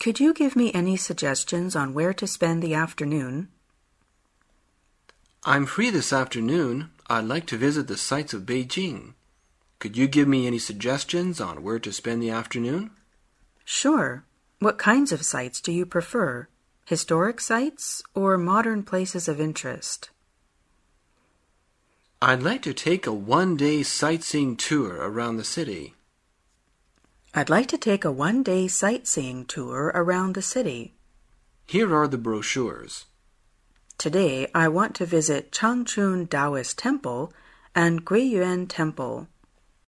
Could you give me any suggestions on where to spend the afternoon? I'm free this afternoon. I'd like to visit the sights of Beijing. Could you give me any suggestions on where to spend the afternoon? Sure. What kinds of sites do you prefer? Historic sites or modern places of interest? I'd like to take a one-day sightseeing tour around the city. I'd like to take a one-day sightseeing tour around the city. Here are the brochures. Today, I want to visit Changchun Taoist Temple and Guiyuan Temple.